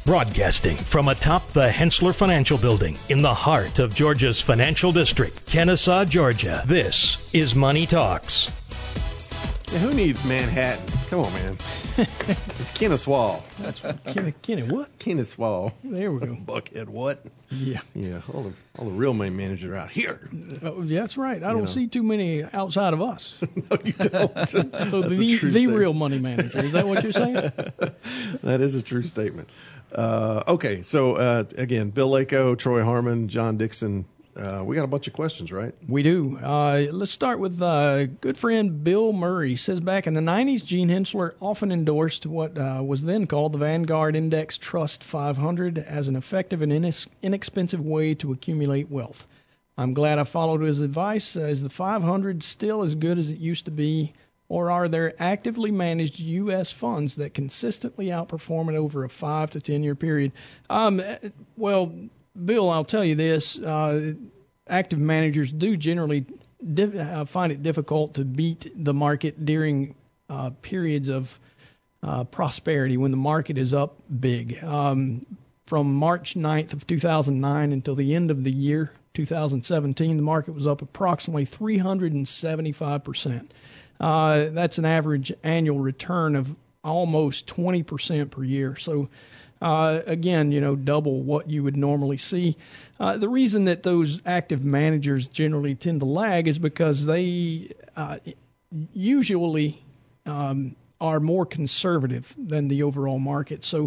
Broadcasting from atop the Hensler Financial Building in the heart of Georgia's financial district, Kennesaw, Georgia. This is Money Talks. Yeah, who needs Manhattan? Come on, man. It's Kennesaw. That's Kenny what? Kennesaw. There we go. Buckhead what? Yeah. Yeah, all the real money managers are out here. That's right. I don't see too many outside of us. No, you don't. So the real money manager. Is that what you're saying? That is a true statement. Okay, so again, Bill Lako, Troy Harmon, John Dixon. We got a bunch of questions, right? We do. Let's start with good friend Bill Murray. Says back in the 90s, Gene Hensler often endorsed what was then called the Vanguard Index Trust 500 as an effective and inexpensive way to accumulate wealth. I'm glad I followed his advice. Is the 500 still as good as it used to be, or are there actively managed U.S. funds that consistently outperform it over a 5 to 10 year period? Well, Bill, I'll tell you this. Active managers do generally find it difficult to beat the market during periods of prosperity when the market is up big. From March 9th of 2009 until the end of the year, 2017, the market was up approximately 375%. That's an average annual return of almost 20% per year. So, again, double what you would normally see. The reason that those active managers generally tend to lag is because they usually are more conservative than the overall market. So,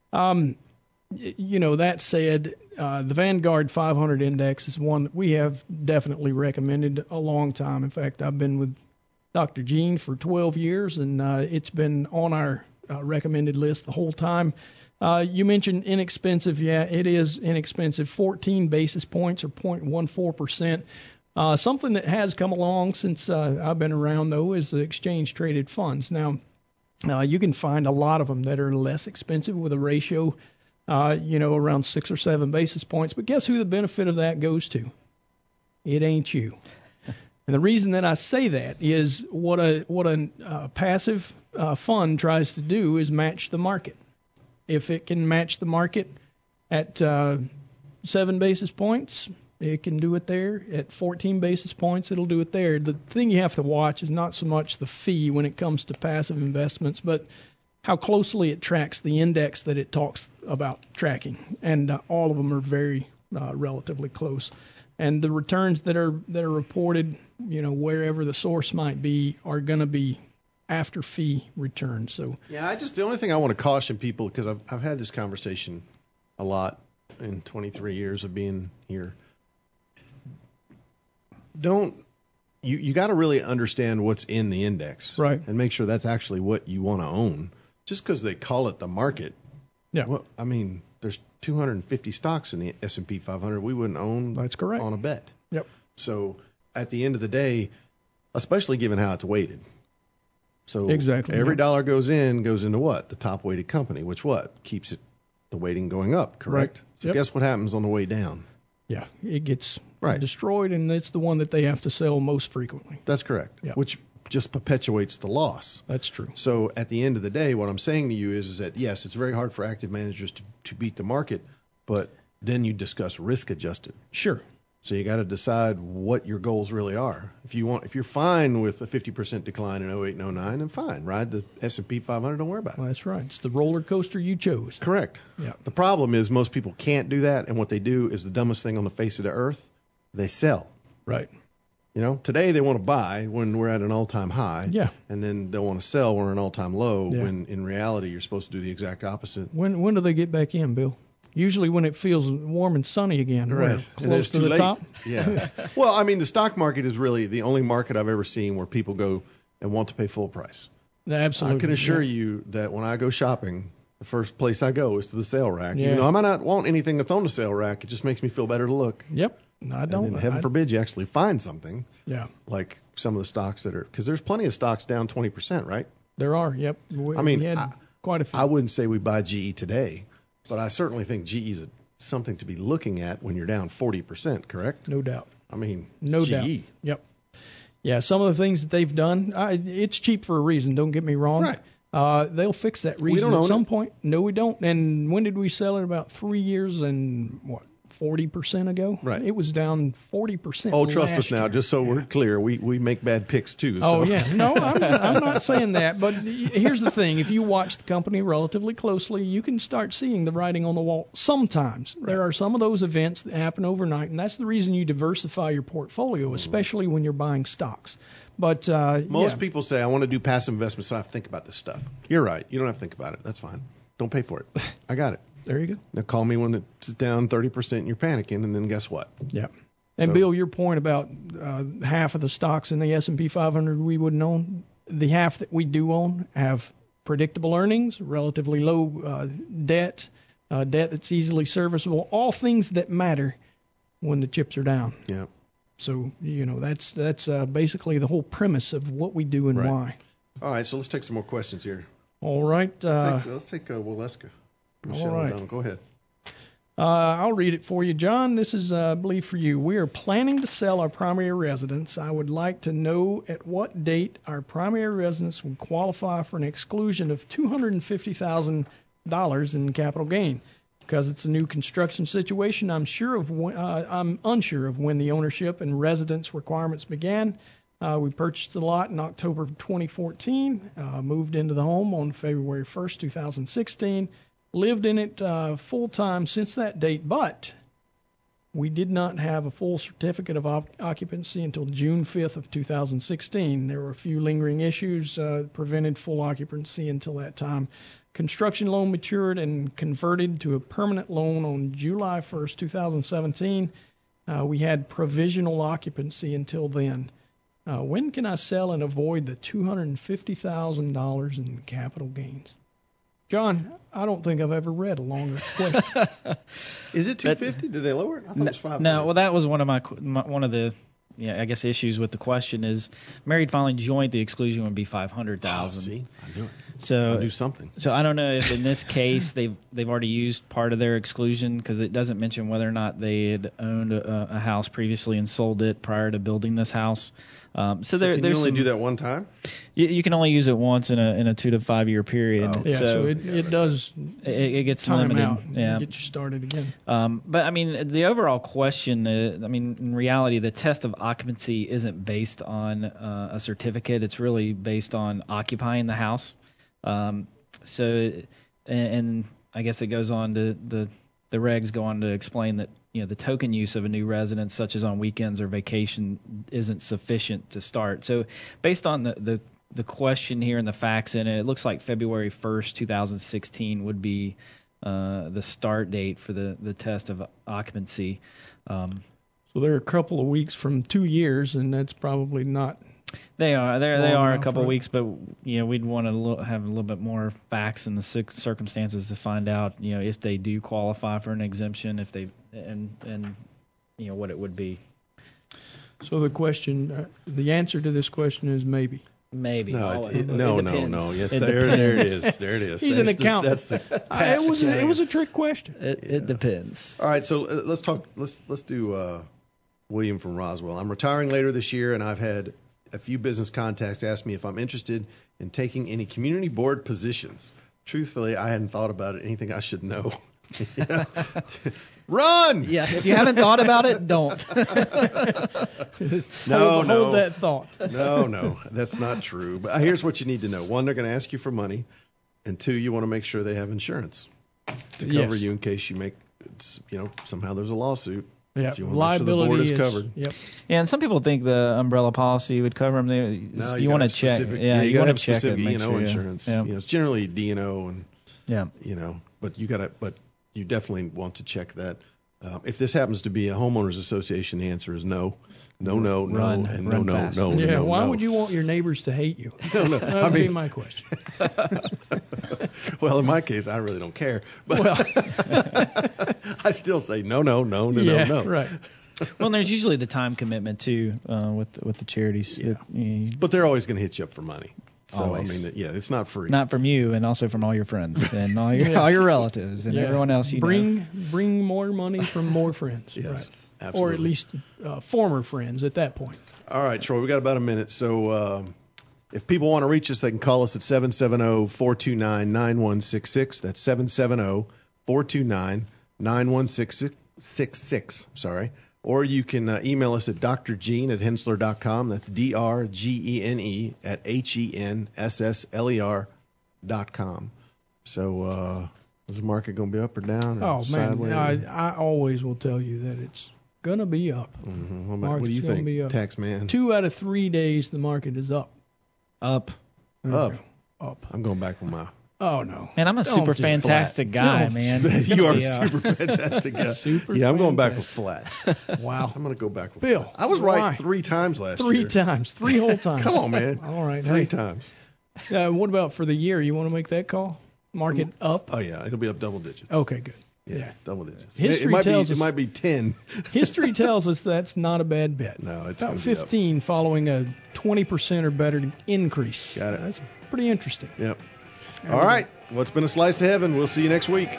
that said, the Vanguard 500 Index is one that we have definitely recommended a long time. In fact, I've been with Dr. Gene for 12 years, and it's been on our recommended list the whole time. You mentioned inexpensive. Yeah, it is inexpensive. 14 basis points or 0.14%. Something that has come along since I've been around, though, is the exchange-traded funds. Now, you can find a lot of them that are less expensive with a ratio, around 6 or 7 basis points. But guess who the benefit of that goes to? It ain't you. And the reason that I say that is what a passive fund tries to do is match the market. If it can match the market at 7 basis points, it can do it there. At 14 basis points, it'll do it there. The thing you have to watch is not so much the fee when it comes to passive investments, but how closely it tracks the index that it talks about tracking. And all of them are very relatively close. And the returns that are reported, wherever the source might be, are going to be after fee returns. So yeah, the only thing I want to caution people, because I've had this conversation a lot in 23 years of being here. You got to really understand what's in the index, right? And make sure that's actually what you want to own. Just because they call it the market, yeah. Well, I mean, there's 250 stocks in the S&P 500 we wouldn't own. That's correct. On a bet. Yep. So at the end of the day, especially given how it's weighted. So exactly. Every dollar goes into what? The top weighted company, which keeps the weighting going up, correct? Right. So guess what happens on the way down? Yeah, it gets destroyed, and it's the one that they have to sell most frequently. That's correct. Yep. Which just perpetuates the loss. That's true. So at the end of the day, what I'm saying to you is that, yes, it's very hard for active managers to beat the market, but then you discuss risk adjusted. Sure. So you got to decide what your goals really are. If you're fine with a 50% decline in 08 and 09, then fine. Ride the S&P 500. Don't worry about it. Well, that's right. It's the roller coaster you chose. Correct. Yeah. The problem is most people can't do that, and what they do is the dumbest thing on the face of the earth. They sell. Right. Today they want to buy when we're at an all-time high. Yeah. And then they'll want to sell when we're at an all-time low. Yeah. When in reality you're supposed to do the exact opposite. When do they get back in, Bill? Usually when it feels warm and sunny again. Right. Close to the top. Yeah. Well, I mean, the stock market is really the only market I've ever seen where people go and want to pay full price. Absolutely. I can assure you that when I go shopping, the first place I go is to the sale rack. Yeah. Even though I might not want anything that's on the sale rack, it just makes me feel better to look. Yep. I don't. And then heaven forbid you actually find something. Yeah. Like some of the stocks that are, because there's plenty of stocks down 20%, right? There are. Yep. We had quite a few. I wouldn't say we buy GE today, but I certainly think GE is something to be looking at when you're down 40%, correct? No doubt. I mean, no GE. doubt. Yep. Yeah, some of the things that they've done, it's cheap for a reason, don't get me wrong. Right. They'll fix that reason don't at own some it. point. No, we don't. And when did we sell it? About 3 years and 40% ago? Right. It was down 40%. Oh, trust last us now, year. just so we're clear. We make bad picks too. So. Oh, yeah. No, I'm not saying that. But here's the thing. If you watch the company relatively closely, you can start seeing the writing on the wall. Sometimes there are some of those events that happen overnight, and that's the reason you diversify your portfolio, especially when you're buying stocks. But Most people say, I want to do passive investments, so I have to think about this stuff. You're right. You don't have to think about it. That's fine. Don't pay for it. I got it. There you go. Now call me when it's down 30% and you're panicking, and then guess what? Yeah. And So- Bill, your point about half of the stocks in the S&P 500 we wouldn't own, the half that we do own have predictable earnings, relatively low debt, debt that's easily serviceable, all things that matter when the chips are down. Yeah. So, that's basically the whole premise of what we do and Right. why. All right, so let's take some more questions here. All right. Let's take Waleska. Michelle all right. O'Donnell. Go ahead. I'll read it for you, John. This is, I believe, for you. We are planning to sell our primary residence. I would like to know at what date our primary residence would qualify for an exclusion of $250,000 in capital gain. Because it's a new construction situation, I'm unsure of when the ownership and residence requirements began. We purchased the lot in October of 2014, moved into the home on February 1st, 2016. Lived in it full-time since that date, but we did not have a full certificate of occupancy until June 5th of 2016. There were a few lingering issues prevented full occupancy until that time. Construction loan matured and converted to a permanent loan on July 1st, 2017. We had provisional occupancy until then. When can I sell and avoid the $250,000 in capital gains? John, I don't think I've ever read a longer question. Is it 250? Did they lower it? I thought it was 500. No, well, that was one of one of the I guess issues with the question is married filing joint, the exclusion would be $500,000. See, I knew it. So I knew something. So I don't know if in this case they've already used part of their exclusion because it doesn't mention whether or not they had owned a house previously and sold it prior to building this house. So Can you only do that one time? You can only use it once in a 2 to 5 year period. Oh. Yeah, so it does it gets time limited. out and Yeah. get you started again. But I mean, the overall question, in reality, the test of occupancy isn't based on a certificate. It's really based on occupying the house. So I guess it goes on to the regs go on to explain that the token use of a new residence, such as on weekends or vacation, isn't sufficient to start. So based on the question here and the facts in it, it looks like February 1st, 2016 would be the start date for the test of occupancy. So they're a couple of weeks from 2 years, and that's probably not. They are a couple of right? weeks, but we'd want to have a little bit more facts and the circumstances to find out if they do qualify for an exemption, if they and what it would be. So the question, the answer to this question is maybe. Maybe. No, It no. depends. Yes, It there depends. it is. There it is. He's an accountant. That's the. It was a trick question. It depends. All right, so let's talk. Let's do William from Roswell. I'm retiring later this year, and I've had a few business contacts ask me if I'm interested in taking any community board positions. Truthfully, I hadn't thought about it. Anything I should know. Run! Yeah, if you haven't thought about it, don't. Hold that thought. No, that's not true. But here's what you need to know. One, they're going to ask you for money. And two, you want to make sure they have insurance to cover Yes. you in case you make, somehow there's a lawsuit. Yeah, You wanna make sure the board liability is covered. Yep. Yeah, and some people think the umbrella policy would cover them. No, You want to check. Yeah, you got want to to have check it. specific Make sure, insurance. Yeah. It's generally D&O and Yeah. but you definitely want to check that. If this happens to be a homeowners association, the answer is no, Run and no, fast. no. Yeah. Why no. would you want your neighbors to hate you? No. That would be my question. Well, in my case, I really don't care. But Well, I still say no. yeah, right. Well, and there's usually the time commitment too with the charities. Yeah. That, But they're always going to hit you up for money. So Always. I mean, it's not free. not from you, and also from all your friends and all your relatives and Yeah. everyone else you know. Bring more money from more friends. Yes, Right. absolutely. Or at least former friends at that point. All right, Troy, we got about a minute. So If people want to reach us, they can call us at 770-429-9166. That's 770-429-9166. Sorry. Or you can email us at drgene@hensler.com. That's DRGENE at HENSSLER.com. So is the market going to be up or down? Or sideways? I always will tell you that it's going to be up. Mm-hmm. What do you think, tax man? 2 out of 3 days the market is up. Up. Up. I'm going back on my... Oh, no. Man, I'm a super fantastic guy, man. You are a super fantastic guy. I'm going back with flat. Wow. I'm going to go back with Bill, flat. I was right 3 times last year. 3 times. 3 whole times. Come on, man. All right. 3 times. What about for the year? You want to make that call? Market up? Oh, yeah. It'll be up double digits. Okay, good. Yeah. Double digits. History it might be 10. History tells us that's not a bad bet. No, it's about 15 following a 20% or better increase. Got it. That's pretty interesting. Yep. All right. Well, it's been a slice of heaven. We'll see you next week.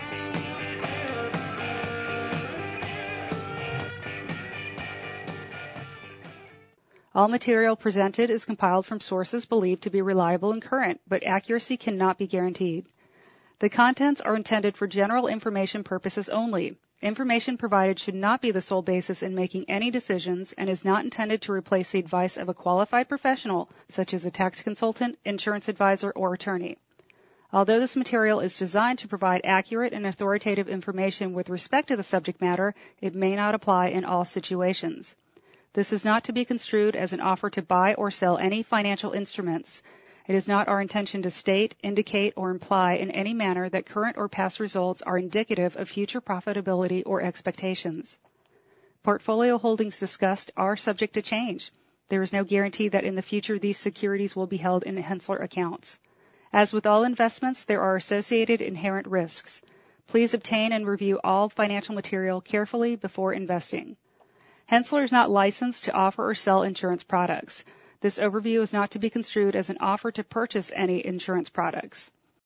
All material presented is compiled from sources believed to be reliable and current, but accuracy cannot be guaranteed. The contents are intended for general information purposes only. Information provided should not be the sole basis in making any decisions and is not intended to replace the advice of a qualified professional, such as a tax consultant, insurance advisor, or attorney. Although this material is designed to provide accurate and authoritative information with respect to the subject matter, it may not apply in all situations. This is not to be construed as an offer to buy or sell any financial instruments. It is not our intention to state, indicate, or imply in any manner that current or past results are indicative of future profitability or expectations. Portfolio holdings discussed are subject to change. There is no guarantee that in the future these securities will be held in Hensler accounts. As with all investments, there are associated inherent risks. Please obtain and review all financial material carefully before investing. Hensler is not licensed to offer or sell insurance products. This overview is not to be construed as an offer to purchase any insurance products.